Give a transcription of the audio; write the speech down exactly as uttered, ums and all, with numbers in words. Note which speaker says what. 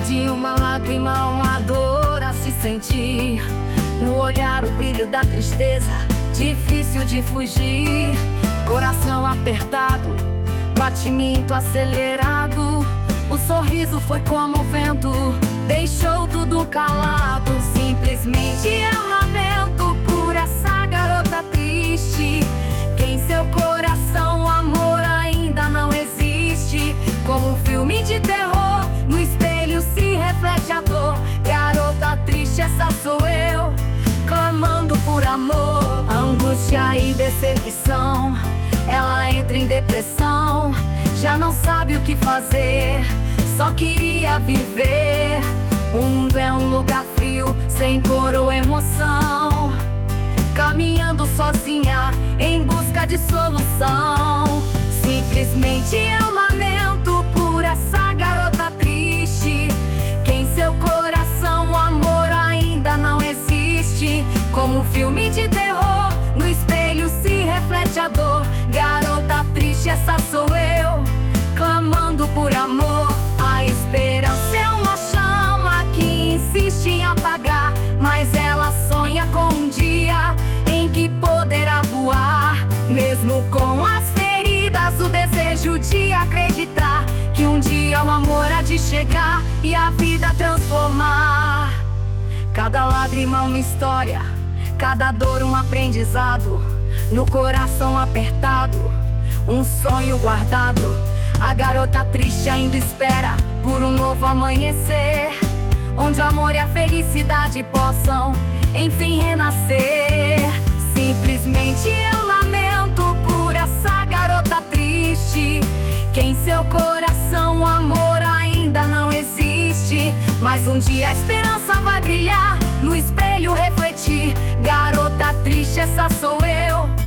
Speaker 1: De uma lágrima, uma dor a se sentir. No olhar o brilho da tristeza, difícil de fugir. Coração apertado, batimento acelerado. O sorriso foi como o vento, deixou tudo calado. Simplesmente eu lamento por essa garota triste, que em seu coração o amor ainda não existe. Como um filme de terror, no espelho se reflete a dor. Garota triste, essa sou eu, clamando por amor. Angústia e decepção, ela entra em depressão. Já não sabe o que fazer, só queria viver. O mundo é um lugar frio, sem cor ou emoção. Caminhando sozinha, em busca de solução. Simplesmente eu lamento por essa garota triste, que em seu coração o amor ainda não existe. Como um filme de terror, no espelho se reflete a dor. Garota triste, essa sou eu, clamando por amor. A esperança é uma chama que insiste em apagar, mas ela sonha com um dia em que poderá voar. Mesmo com as feridas, o desejo de acreditar que um dia o amor há de chegar e a vida transformar. Cada lágrima uma história, cada dor um aprendizado. No coração apertado, um sonho guardado. A garota triste ainda espera por um novo amanhecer, onde o amor e a felicidade possam enfim renascer. Simplesmente eu lamento por essa garota triste, que em seu coração o amor ainda não existe. Mas um dia a esperança vai brilhar, no espelho refletir. Garota triste, essa sou eu,